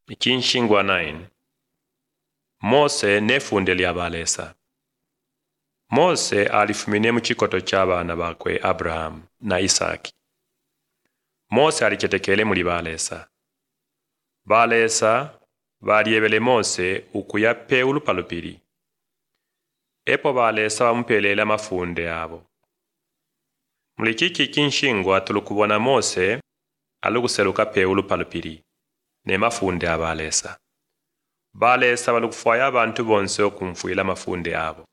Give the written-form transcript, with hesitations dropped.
Ikinshingwa 9 Mose n'effunde lya balesa. Mose alifumine mu kikoto ky'abaana bakwe Abrahamu na Isaaki. Mose alichetekele muli balesa. Balesa balyebele Mose ukuyape ulupalupili. Epo balesa bamupelela mafunde abo. Muli kiki kinshingwa tulukubona Mose alukuseluka pe ulupalupili ne mafunde abalesa. Balesa balukufwaya abantu bonse okumfuila mafunde abo.